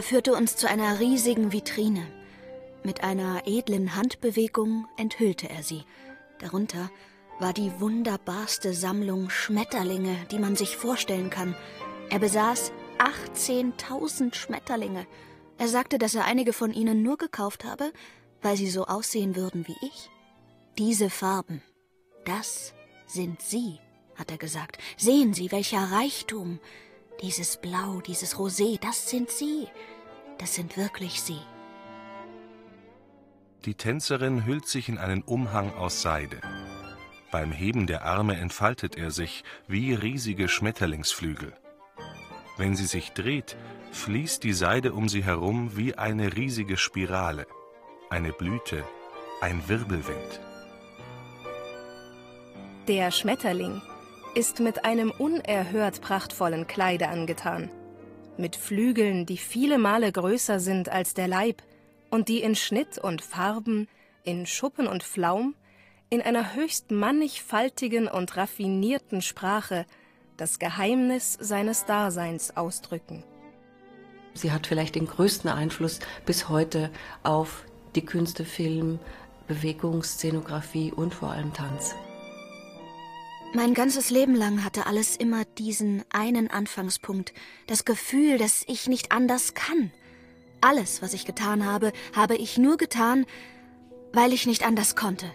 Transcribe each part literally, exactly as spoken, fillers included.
führte uns zu einer riesigen Vitrine. Mit einer edlen Handbewegung enthüllte er sie. Darunter war die wunderbarste Sammlung Schmetterlinge, die man sich vorstellen kann. Er besaß achtzehntausend Schmetterlinge. Er sagte, dass er einige von ihnen nur gekauft habe, weil sie so aussehen würden wie ich. Diese Farben, das sind Sie, hat er gesagt. Sehen Sie, welcher Reichtum. Dieses Blau, dieses Rosé, das sind Sie. Das sind wirklich Sie. Die Tänzerin hüllt sich in einen Umhang aus Seide. Beim Heben der Arme entfaltet er sich wie riesige Schmetterlingsflügel. Wenn sie sich dreht, fließt die Seide um sie herum wie eine riesige Spirale, eine Blüte, ein Wirbelwind. Der Schmetterling ist mit einem unerhört prachtvollen Kleide angetan, mit Flügeln, die viele Male größer sind als der Leib und die in Schnitt und Farben, in Schuppen und Flaum, in einer höchst mannigfaltigen und raffinierten Sprache das Geheimnis seines Daseins ausdrücken. Sie hat vielleicht den größten Einfluss bis heute auf die Künste, Film, Bewegung, Szenografie und vor allem Tanz. Mein ganzes Leben lang hatte alles immer diesen einen Anfangspunkt, das Gefühl, dass ich nicht anders kann. Alles, was ich getan habe, habe ich nur getan, weil ich nicht anders konnte.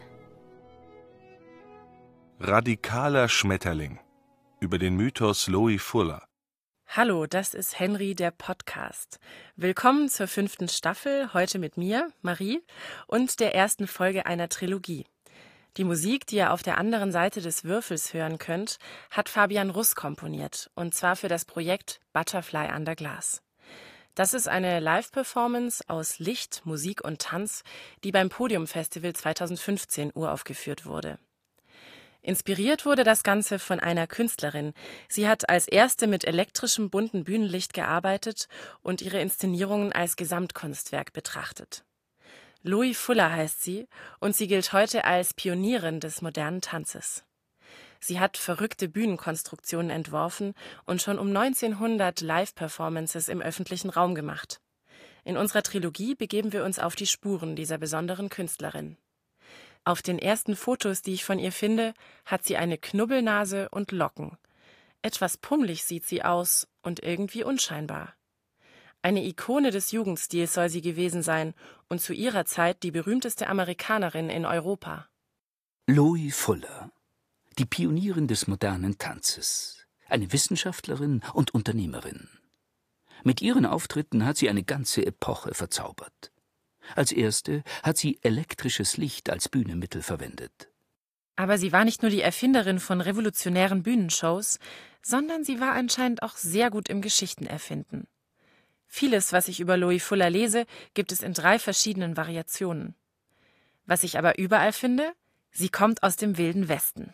Radikaler Schmetterling. Über den Mythos Loie Fuller. Hallo, das ist Henry, der Podcast. Willkommen zur fünften Staffel, heute mit mir, Marie, und der ersten Folge einer Trilogie. Die Musik, die ihr auf der anderen Seite des Würfels hören könnt, hat Fabian Russ komponiert, und zwar für das Projekt Butterfly Under Glass. Das ist eine Live-Performance aus Licht, Musik und Tanz, die beim Podium-Festival zweitausendfünfzehn uraufgeführt wurde. Inspiriert wurde das Ganze von einer Künstlerin. Sie hat als erste mit elektrischem bunten Bühnenlicht gearbeitet und ihre Inszenierungen als Gesamtkunstwerk betrachtet. Loie Fuller heißt sie und sie gilt heute als Pionierin des modernen Tanzes. Sie hat verrückte Bühnenkonstruktionen entworfen und schon um neunzehnhundert Live-Performances im öffentlichen Raum gemacht. In unserer Trilogie begeben wir uns auf die Spuren dieser besonderen Künstlerin. Auf den ersten Fotos, die ich von ihr finde, hat sie eine Knubbelnase und Locken. Etwas pummelig sieht sie aus und irgendwie unscheinbar. Eine Ikone des Jugendstils soll sie gewesen sein und zu ihrer Zeit die berühmteste Amerikanerin in Europa. Loie Fuller, die Pionierin des modernen Tanzes, eine Wissenschaftlerin und Unternehmerin. Mit ihren Auftritten hat sie eine ganze Epoche verzaubert. Als erste hat sie elektrisches Licht als Bühnenmittel verwendet. Aber sie war nicht nur die Erfinderin von revolutionären Bühnenshows, sondern sie war anscheinend auch sehr gut im Geschichtenerfinden. Vieles, was ich über Loie Fuller lese, gibt es in drei verschiedenen Variationen. Was ich aber überall finde, sie kommt aus dem Wilden Westen.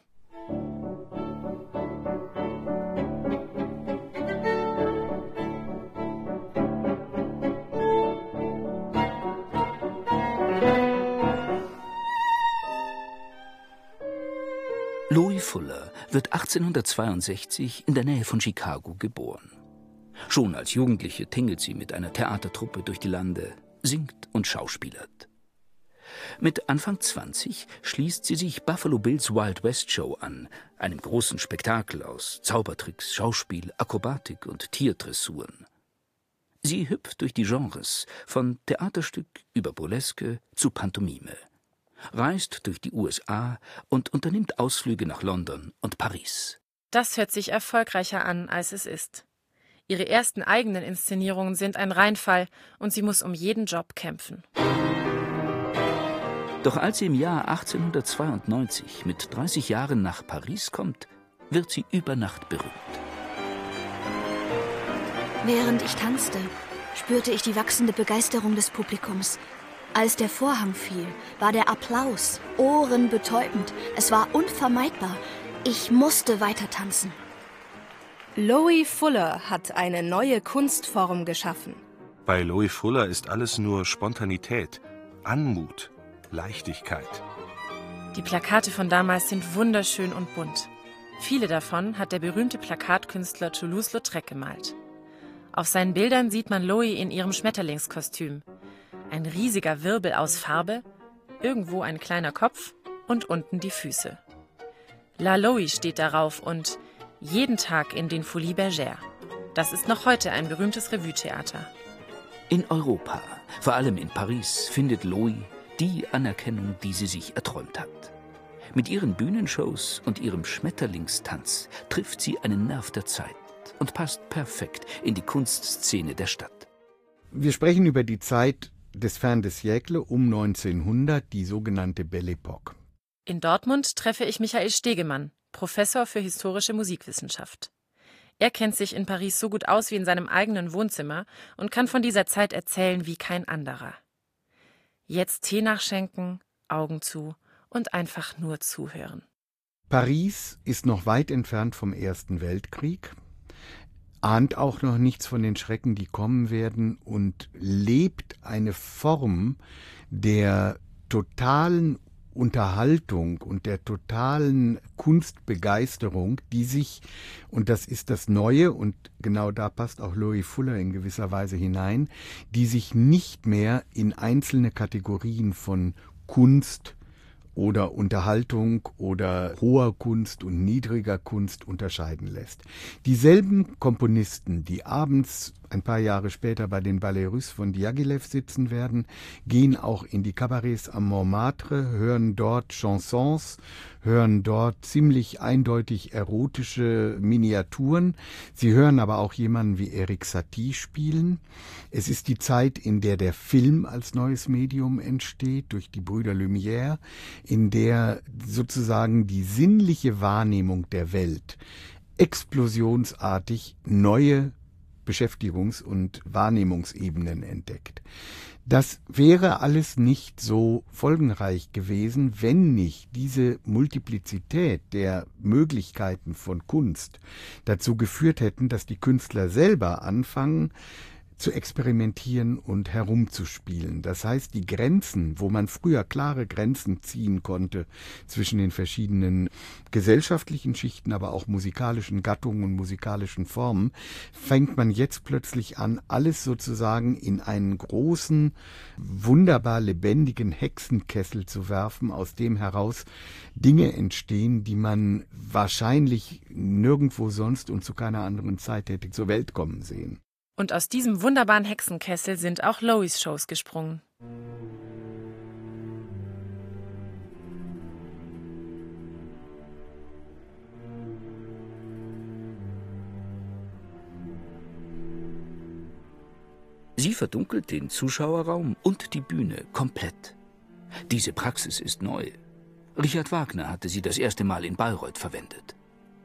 Loie Fuller wird achtzehnhundertzweiundsechzig in der Nähe von Chicago geboren. Schon als Jugendliche tingelt sie mit einer Theatertruppe durch die Lande, singt und schauspielert. Mit Anfang zwanzig schließt sie sich Buffalo Bills Wild West Show an, einem großen Spektakel aus Zaubertricks, Schauspiel, Akrobatik und Tierdressuren. Sie hüpft durch die Genres, von Theaterstück über Burleske zu Pantomime, reist durch die U S A und unternimmt Ausflüge nach London und Paris. Das hört sich erfolgreicher an, als es ist. Ihre ersten eigenen Inszenierungen sind ein Reinfall und sie muss um jeden Job kämpfen. Doch als sie im Jahr achtzehnhundertzweiundneunzig mit dreißig Jahren nach Paris kommt, wird sie über Nacht berühmt. Während ich tanzte, spürte ich die wachsende Begeisterung des Publikums. Als der Vorhang fiel, war der Applaus ohrenbetäubend. Es war unvermeidbar. Ich musste weiter tanzen. Loie Fuller hat eine neue Kunstform geschaffen. Bei Loie Fuller ist alles nur Spontanität, Anmut, Leichtigkeit. Die Plakate von damals sind wunderschön und bunt. Viele davon hat der berühmte Plakatkünstler Toulouse-Lautrec gemalt. Auf seinen Bildern sieht man Loie in ihrem Schmetterlingskostüm. Ein riesiger Wirbel aus Farbe, irgendwo ein kleiner Kopf und unten die Füße. La Loie steht darauf und jeden Tag in den Folies Bergère. Das ist noch heute ein berühmtes Revue-Theater. In Europa, vor allem in Paris, findet Loie die Anerkennung, die sie sich erträumt hat. Mit ihren Bühnenshows und ihrem Schmetterlingstanz trifft sie einen Nerv der Zeit und passt perfekt in die Kunstszene der Stadt. Wir sprechen über die Zeit des Fin de siècle um neunzehnhundert, die sogenannte Belle Époque. In Dortmund treffe ich Michael Stegemann, Professor für historische Musikwissenschaft. Er kennt sich in Paris so gut aus wie in seinem eigenen Wohnzimmer und kann von dieser Zeit erzählen wie kein anderer. Jetzt Tee nachschenken, Augen zu und einfach nur zuhören. Paris ist noch weit entfernt vom Ersten Weltkrieg, ahnt auch noch nichts von den Schrecken, die kommen werden und lebt eine Form der totalen Unterhaltung und der totalen Kunstbegeisterung, die sich, und das ist das Neue, und genau da passt auch Loie Fuller in gewisser Weise hinein, die sich nicht mehr in einzelne Kategorien von Kunst oder Unterhaltung oder hoher Kunst und niedriger Kunst unterscheiden lässt. Dieselben Komponisten, die abends ein paar Jahre später bei den Ballets Russes von Diaghilev sitzen werden, gehen auch in die Kabarets am Montmartre, hören dort Chansons, hören dort ziemlich eindeutig erotische Miniaturen. Sie hören aber auch jemanden wie Erik Satie spielen. Es ist die Zeit, in der der Film als neues Medium entsteht, durch die Brüder Lumière, in der sozusagen die sinnliche Wahrnehmung der Welt explosionsartig neue Beschäftigungs- und Wahrnehmungsebenen entdeckt. Das wäre alles nicht so folgenreich gewesen, wenn nicht diese Multiplizität der Möglichkeiten von Kunst dazu geführt hätten, dass die Künstler selber anfangen, zu experimentieren und herumzuspielen. Das heißt, die Grenzen, wo man früher klare Grenzen ziehen konnte zwischen den verschiedenen gesellschaftlichen Schichten, aber auch musikalischen Gattungen und musikalischen Formen, fängt man jetzt plötzlich an, alles sozusagen in einen großen, wunderbar lebendigen Hexenkessel zu werfen, aus dem heraus Dinge entstehen, die man wahrscheinlich nirgendwo sonst und zu keiner anderen Zeit hätte zur Welt kommen sehen. Und aus diesem wunderbaren Hexenkessel sind auch Loies Shows gesprungen. Sie verdunkelt den Zuschauerraum und die Bühne komplett. Diese Praxis ist neu. Richard Wagner hatte sie das erste Mal in Bayreuth verwendet.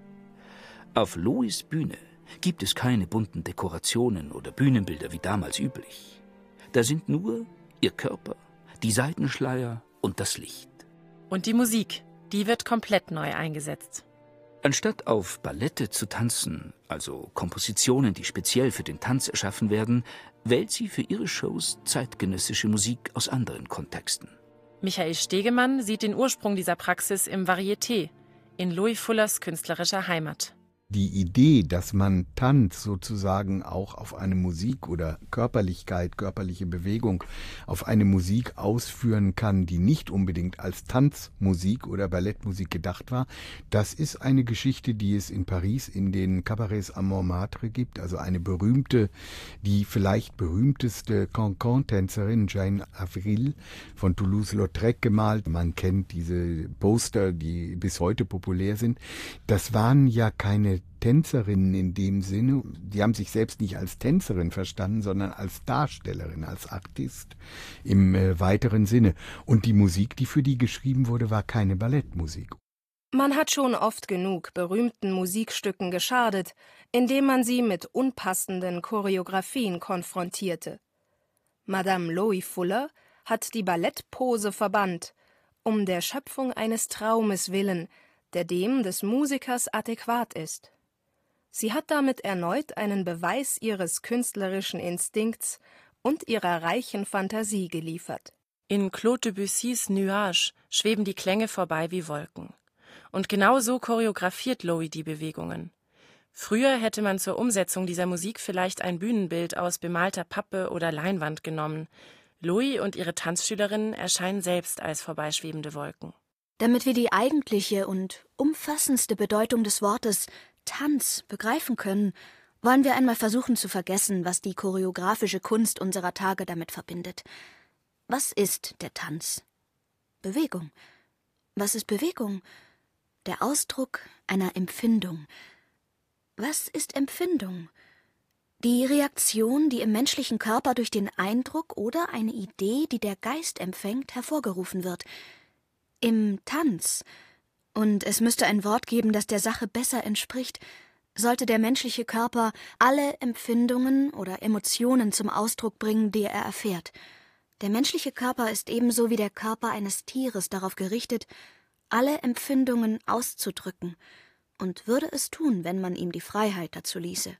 Auf Loies Bühne gibt es keine bunten Dekorationen oder Bühnenbilder wie damals üblich. Da sind nur ihr Körper, die Seitenschleier und das Licht. Und die Musik, die wird komplett neu eingesetzt. Anstatt auf Ballette zu tanzen, also Kompositionen, die speziell für den Tanz erschaffen werden, wählt sie für ihre Shows zeitgenössische Musik aus anderen Kontexten. Michael Stegemann sieht den Ursprung dieser Praxis im Varieté, in Loie Fullers künstlerischer Heimat. Die Idee, dass man Tanz sozusagen auch auf eine Musik oder Körperlichkeit, körperliche Bewegung auf eine Musik ausführen kann, die nicht unbedingt als Tanzmusik oder Ballettmusik gedacht war, das ist eine Geschichte, die es in Paris in den Cabarets am Montmartre gibt. Also eine berühmte, die vielleicht berühmteste Cancan-Tänzerin, Jane Avril von Toulouse-Lautrec gemalt. Man kennt diese Poster, die bis heute populär sind. Das waren ja keine Tänzerinnen in dem Sinne, die haben sich selbst nicht als Tänzerin verstanden, sondern als Darstellerin, als Artist im äh, weiteren Sinne. Und die Musik, die für die geschrieben wurde, war keine Ballettmusik. Man hat schon oft genug berühmten Musikstücken geschadet, indem man sie mit unpassenden Choreografien konfrontierte. Madame Loie Fuller hat die Ballettpose verbannt, um der Schöpfung eines Traumes willen, der dem des Musikers adäquat ist. Sie hat damit erneut einen Beweis ihres künstlerischen Instinkts und ihrer reichen Fantasie geliefert. In Claude Debussys Nuage schweben die Klänge vorbei wie Wolken. Und genau so choreografiert Loie die Bewegungen. Früher hätte man zur Umsetzung dieser Musik vielleicht ein Bühnenbild aus bemalter Pappe oder Leinwand genommen. Loie und ihre Tanzschülerinnen erscheinen selbst als vorbeischwebende Wolken. Damit wir die eigentliche und umfassendste Bedeutung des Wortes Tanz begreifen können, wollen wir einmal versuchen zu vergessen, was die choreografische Kunst unserer Tage damit verbindet. Was ist der Tanz? Bewegung. Was ist Bewegung? Der Ausdruck einer Empfindung. Was ist Empfindung? Die Reaktion, die im menschlichen Körper durch den Eindruck oder eine Idee, die der Geist empfängt, hervorgerufen wird. Im Tanz, und es müsste ein Wort geben, das der Sache besser entspricht, sollte der menschliche Körper alle Empfindungen oder Emotionen zum Ausdruck bringen, die er erfährt. Der menschliche Körper ist ebenso wie der Körper eines Tieres darauf gerichtet, alle Empfindungen auszudrücken, und würde es tun, wenn man ihm die Freiheit dazu ließe.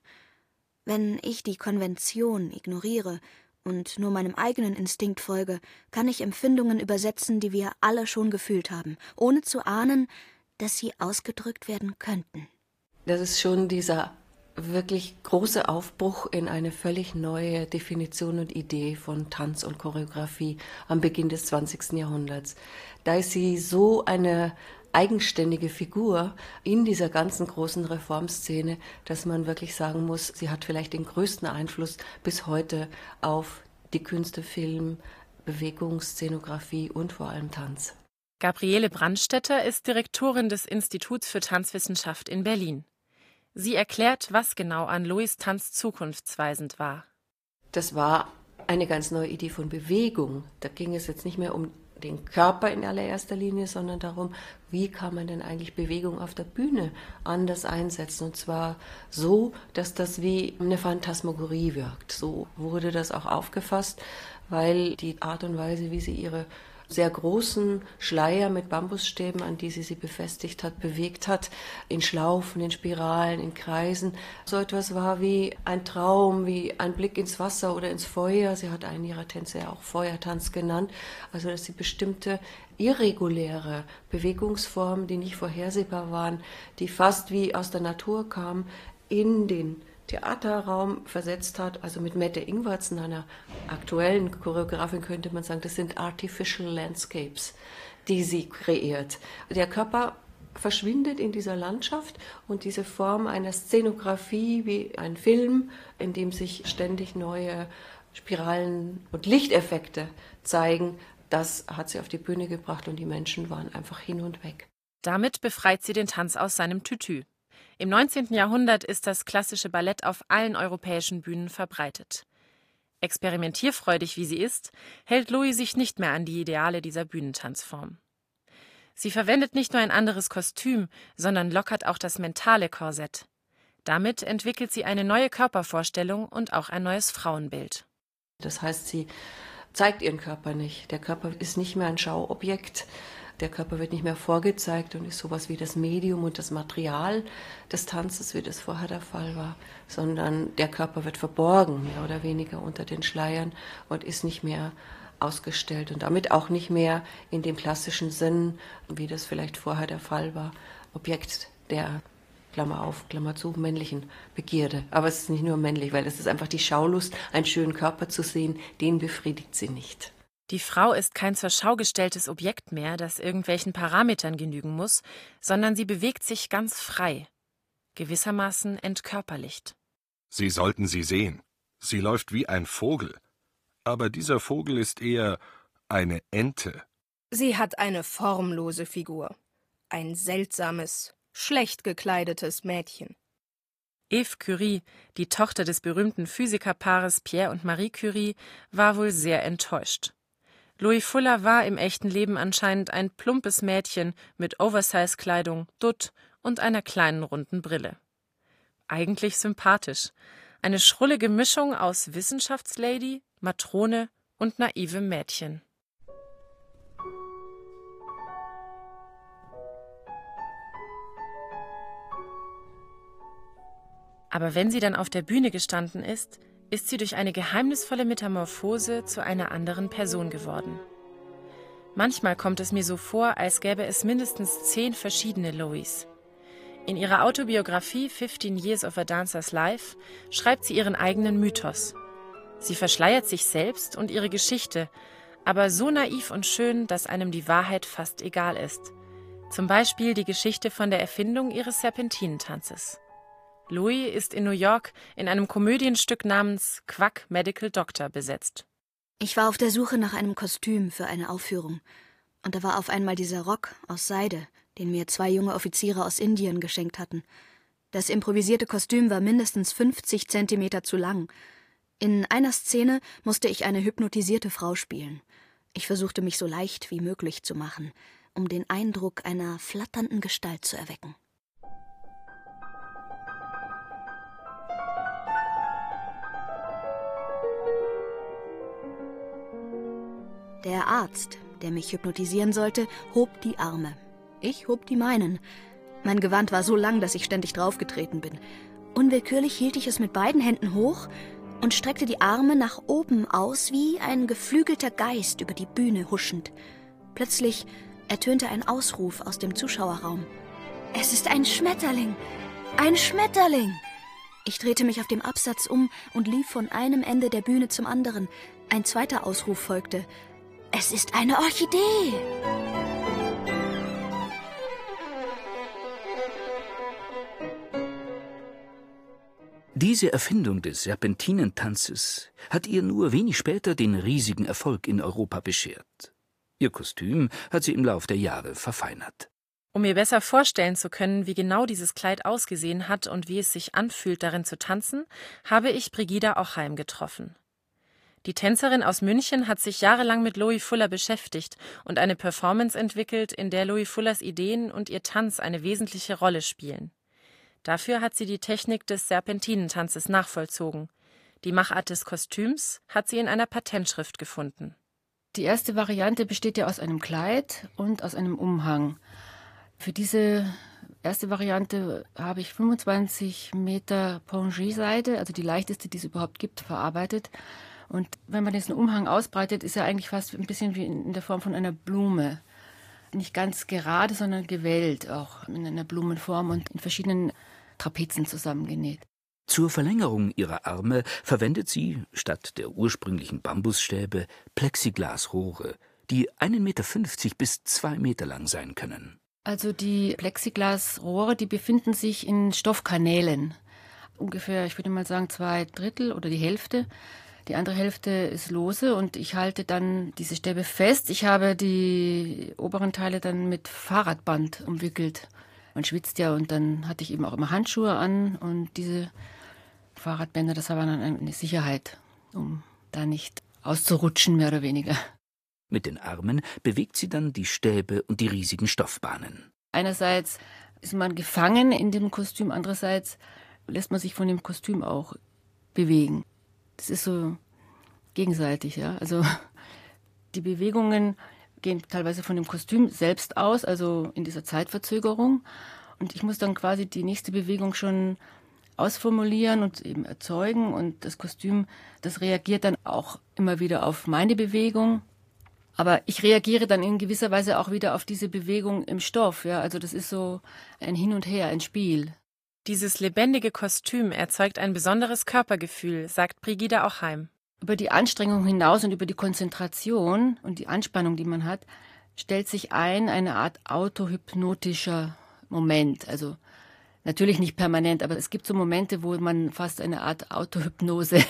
Wenn ich die Konvention ignoriere und nur meinem eigenen Instinkt folge, kann ich Empfindungen übersetzen, die wir alle schon gefühlt haben, ohne zu ahnen, dass sie ausgedrückt werden könnten. Das ist schon dieser wirklich große Aufbruch in eine völlig neue Definition und Idee von Tanz und Choreografie am Beginn des zwanzigsten Jahrhunderts. Da ist sie so eine eigenständige Figur in dieser ganzen großen Reformszene, dass man wirklich sagen muss, sie hat vielleicht den größten Einfluss bis heute auf die Künste, Film, Bewegungsszenografie und vor allem Tanz. Gabriele Brandstätter ist Direktorin des Instituts für Tanzwissenschaft in Berlin. Sie erklärt, was genau an Loies Tanz zukunftsweisend war. Das war eine ganz neue Idee von Bewegung. Da ging es jetzt nicht mehr um den Körper in allererster Linie, sondern darum, wie kann man denn eigentlich Bewegung auf der Bühne anders einsetzen. Und zwar so, dass das wie eine Phantasmagorie wirkt. So wurde das auch aufgefasst, weil die Art und Weise, wie sie ihre sehr großen Schleier mit Bambusstäben, an die sie sie befestigt hat, bewegt hat, in Schlaufen, in Spiralen, in Kreisen. So etwas war wie ein Traum, wie ein Blick ins Wasser oder ins Feuer. Sie hat einen ihrer Tänze ja auch Feuertanz genannt. Also dass sie bestimmte irreguläre Bewegungsformen, die nicht vorhersehbar waren, die fast wie aus der Natur kamen, in den Theaterraum versetzt hat, also mit Mette Ingwertsen, einer aktuellen Choreografin, könnte man sagen, das sind Artificial Landscapes, die sie kreiert. Der Körper verschwindet in dieser Landschaft und diese Form einer Szenografie wie ein Film, in dem sich ständig neue Spiralen und Lichteffekte zeigen, das hat sie auf die Bühne gebracht und die Menschen waren einfach hin und weg. Damit befreit sie den Tanz aus seinem Tütü. Im neunzehnten Jahrhundert ist das klassische Ballett auf allen europäischen Bühnen verbreitet. Experimentierfreudig wie sie ist, hält Loie sich nicht mehr an die Ideale dieser Bühnentanzform. Sie verwendet nicht nur ein anderes Kostüm, sondern lockert auch das mentale Korsett. Damit entwickelt sie eine neue Körpervorstellung und auch ein neues Frauenbild. Das heißt, sie zeigt ihren Körper nicht. Der Körper ist nicht mehr ein Schauobjekt. Der Körper wird nicht mehr vorgezeigt und ist sowas wie das Medium und das Material des Tanzes, wie das vorher der Fall war, sondern der Körper wird verborgen, mehr oder weniger unter den Schleiern und ist nicht mehr ausgestellt und damit auch nicht mehr in dem klassischen Sinn, wie das vielleicht vorher der Fall war, Objekt der, Klammer auf, Klammer zu, männlichen Begierde. Aber es ist nicht nur männlich, weil es ist einfach die Schaulust, einen schönen Körper zu sehen, den befriedigt sie nicht. Die Frau ist kein zur Schau gestelltes Objekt mehr, das irgendwelchen Parametern genügen muss, sondern sie bewegt sich ganz frei, gewissermaßen entkörperlicht. Sie sollten sie sehen. Sie läuft wie ein Vogel. Aber dieser Vogel ist eher eine Ente. Sie hat eine formlose Figur. Ein seltsames, schlecht gekleidetes Mädchen. Eve Curie, die Tochter des berühmten Physikerpaares Pierre und Marie Curie, war wohl sehr enttäuscht. Loie Fuller war im echten Leben anscheinend ein plumpes Mädchen mit Oversize-Kleidung, Dutt und einer kleinen runden Brille. Eigentlich sympathisch. Eine schrullige Mischung aus Wissenschaftslady, Matrone und naivem Mädchen. Aber wenn sie dann auf der Bühne gestanden ist, ist sie durch eine geheimnisvolle Metamorphose zu einer anderen Person geworden. Manchmal kommt es mir so vor, als gäbe es mindestens zehn verschiedene Loies. In ihrer Autobiografie fifteen Years of a Dancer's Life schreibt sie ihren eigenen Mythos. Sie verschleiert sich selbst und ihre Geschichte, aber so naiv und schön, dass einem die Wahrheit fast egal ist. Zum Beispiel die Geschichte von der Erfindung ihres Serpentinentanzes. Louis ist in New York in einem Komödienstück namens Quack Medical Doctor besetzt. Ich war auf der Suche nach einem Kostüm für eine Aufführung. Und da war auf einmal dieser Rock aus Seide, den mir zwei junge Offiziere aus Indien geschenkt hatten. Das improvisierte Kostüm war mindestens fünfzig Zentimeter zu lang. In einer Szene musste ich eine hypnotisierte Frau spielen. Ich versuchte, mich so leicht wie möglich zu machen, um den Eindruck einer flatternden Gestalt zu erwecken. Der Arzt, der mich hypnotisieren sollte, hob die Arme. Ich hob die meinen. Mein Gewand war so lang, dass ich ständig draufgetreten bin. Unwillkürlich hielt ich es mit beiden Händen hoch und streckte die Arme nach oben aus, wie ein geflügelter Geist über die Bühne huschend. Plötzlich ertönte ein Ausruf aus dem Zuschauerraum. »Es ist ein Schmetterling! Ein Schmetterling!« Ich drehte mich auf dem Absatz um und lief von einem Ende der Bühne zum anderen. Ein zweiter Ausruf folgte. »Es ist eine Orchidee!« Diese Erfindung des Serpentinentanzes hat ihr nur wenig später den riesigen Erfolg in Europa beschert. Ihr Kostüm hat sie im Lauf der Jahre verfeinert. Um mir besser vorstellen zu können, wie genau dieses Kleid ausgesehen hat und wie es sich anfühlt, darin zu tanzen, habe ich Brigida Ochheim getroffen. Die Tänzerin aus München hat sich jahrelang mit Loie Fuller beschäftigt und eine Performance entwickelt, in der Loie Fullers Ideen und ihr Tanz eine wesentliche Rolle spielen. Dafür hat sie die Technik des Serpentinentanzes nachvollzogen. Die Machart des Kostüms hat sie in einer Patentschrift gefunden. Die erste Variante besteht ja aus einem Kleid und aus einem Umhang. Für diese erste Variante habe ich fünfundzwanzig Meter Pongé-Seide, also die leichteste, die es überhaupt gibt, verarbeitet. Und wenn man diesen Umhang ausbreitet, ist er eigentlich fast ein bisschen wie in der Form von einer Blume. Nicht ganz gerade, sondern gewellt, auch in einer Blumenform und in verschiedenen Trapezen zusammengenäht. Zur Verlängerung ihrer Arme verwendet sie, statt der ursprünglichen Bambusstäbe, Plexiglasrohre, die ein Meter fünfzig bis zwei Meter lang sein können. Also die Plexiglasrohre, die befinden sich in Stoffkanälen. Ungefähr, ich würde mal sagen, zwei Drittel oder die Hälfte. Die andere Hälfte ist lose und ich halte dann diese Stäbe fest. Ich habe die oberen Teile dann mit Fahrradband umwickelt. Man schwitzt ja und dann hatte ich eben auch immer Handschuhe an und diese Fahrradbänder, das war dann eine Sicherheit, um da nicht auszurutschen, mehr oder weniger. Mit den Armen bewegt sie dann die Stäbe und die riesigen Stoffbahnen. Einerseits ist man gefangen in dem Kostüm, andererseits lässt man sich von dem Kostüm auch bewegen. Das ist so gegenseitig, ja. Also die Bewegungen gehen teilweise von dem Kostüm selbst aus, also in dieser Zeitverzögerung. Und ich muss dann quasi die nächste Bewegung schon ausformulieren und eben erzeugen. Und das Kostüm, das reagiert dann auch immer wieder auf meine Bewegung. Aber ich reagiere dann in gewisser Weise auch wieder auf diese Bewegung im Stoff. Ja, also das ist so ein Hin und Her, ein Spiel. Dieses lebendige Kostüm erzeugt ein besonderes Körpergefühl, sagt Brigida Ochheim. Über die Anstrengung hinaus und über die Konzentration und die Anspannung, die man hat, stellt sich ein eine Art autohypnotischer Moment. Also natürlich nicht permanent, aber es gibt so Momente, wo man fast eine Art Autohypnose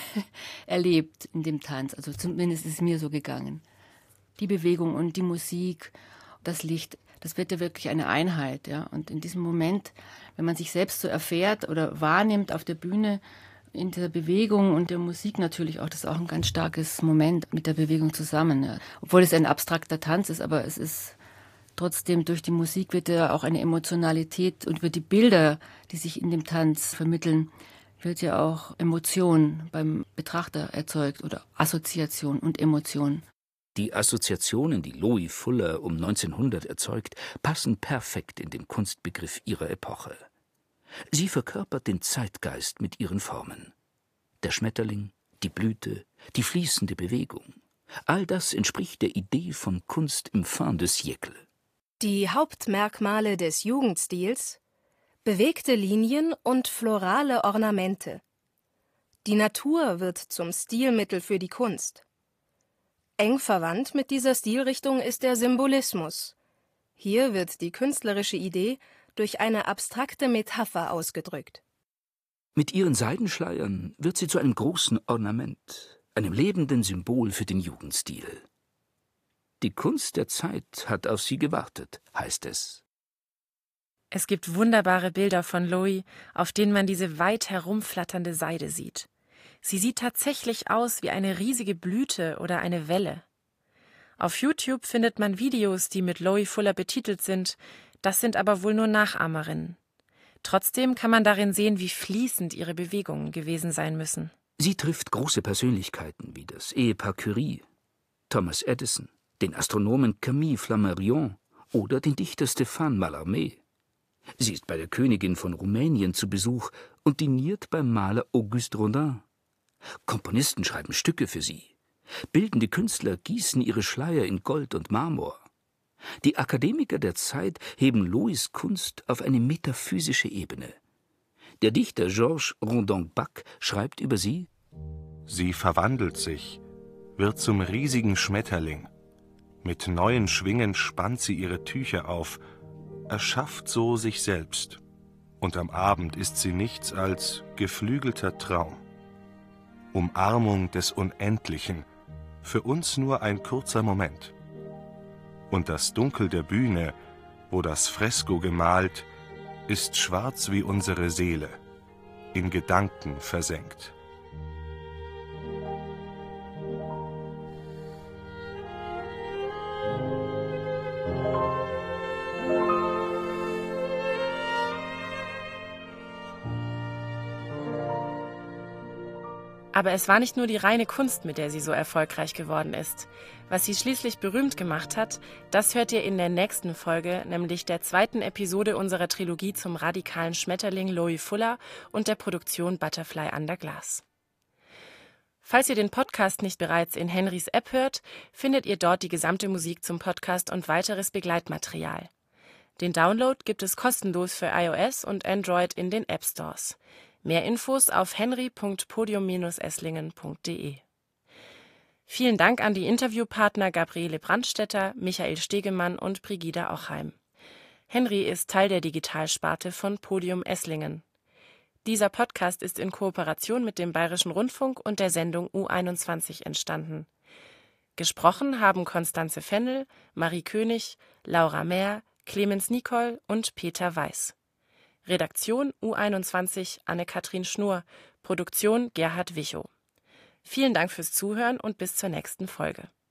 erlebt in dem Tanz. Also zumindest ist es mir so gegangen. Die Bewegung und die Musik, das Licht, das wird ja wirklich eine Einheit. Ja? Und in diesem Moment, wenn man sich selbst so erfährt oder wahrnimmt auf der Bühne, in der Bewegung und der Musik natürlich auch, das ist auch ein ganz starkes Moment mit der Bewegung zusammen. Ja. Obwohl es ein abstrakter Tanz ist, aber es ist trotzdem, durch die Musik wird ja auch eine Emotionalität und über die Bilder, die sich in dem Tanz vermitteln, wird ja auch Emotion beim Betrachter erzeugt oder Assoziation und Emotion. Die Assoziationen, die Loie Fuller um neunzehnhundert erzeugt, passen perfekt in den Kunstbegriff ihrer Epoche. Sie verkörpert den Zeitgeist mit ihren Formen. Der Schmetterling, die Blüte, die fließende Bewegung. All das entspricht der Idee von Kunst im fin de siècle. Die Hauptmerkmale des Jugendstils: Bewegte Linien und florale Ornamente. Die Natur wird zum Stilmittel für die Kunst. Eng verwandt mit dieser Stilrichtung ist der Symbolismus. Hier wird die künstlerische Idee durch eine abstrakte Metapher ausgedrückt. Mit ihren Seidenschleiern wird sie zu einem großen Ornament, einem lebenden Symbol für den Jugendstil. Die Kunst der Zeit hat auf sie gewartet, heißt es. Es gibt wunderbare Bilder von Loie, auf denen man diese weit herumflatternde Seide sieht. Sie sieht tatsächlich aus wie eine riesige Blüte oder eine Welle. Auf YouTube findet man Videos, die mit Loie Fuller betitelt sind, das sind aber wohl nur Nachahmerinnen. Trotzdem kann man darin sehen, wie fließend ihre Bewegungen gewesen sein müssen. Sie trifft große Persönlichkeiten wie das Ehepaar Curie, Thomas Edison, den Astronomen Camille Flammarion oder den Dichter Stéphane Mallarmé. Sie ist bei der Königin von Rumänien zu Besuch und diniert beim Maler Auguste Rodin. Komponisten schreiben Stücke für sie. Bildende Künstler gießen ihre Schleier in Gold und Marmor. Die Akademiker der Zeit heben Lois Kunst auf eine metaphysische Ebene. Der Dichter Georges Rodin-Bach schreibt über sie: Sie verwandelt sich, wird zum riesigen Schmetterling. Mit neuen Schwingen spannt sie ihre Tücher auf, erschafft so sich selbst. Und am Abend ist sie nichts als geflügelter Traum. Umarmung des Unendlichen, für uns nur ein kurzer Moment. Und das Dunkel der Bühne, wo das Fresko gemalt, ist schwarz wie unsere Seele, in Gedanken versenkt. Aber es war nicht nur die reine Kunst, mit der sie so erfolgreich geworden ist. Was sie schließlich berühmt gemacht hat, das hört ihr in der nächsten Folge, nämlich der zweiten Episode unserer Trilogie zum radikalen Schmetterling Loie Fuller und der Produktion Butterfly Under Glass. Falls ihr den Podcast nicht bereits in Henrys App hört, findet ihr dort die gesamte Musik zum Podcast und weiteres Begleitmaterial. Den Download gibt es kostenlos für iOS und Android in den App Stores. Mehr Infos auf henry punkt podium Bindestrich esslingen punkt de. Vielen Dank an die Interviewpartner Gabriele Brandstetter, Michael Stegemann und Brigida Ochheim. Henry ist Teil der Digitalsparte von Podium Esslingen. Dieser Podcast ist in Kooperation mit dem Bayerischen Rundfunk und der Sendung U einundzwanzig entstanden. Gesprochen haben Konstanze Fennel, Marie König, Laura Mehr, Clemens Nicol und Peter Weiß. Redaktion U einundzwanzig Anne-Kathrin Schnur, Produktion Gerhard Wichow. Vielen Dank fürs Zuhören und bis zur nächsten Folge.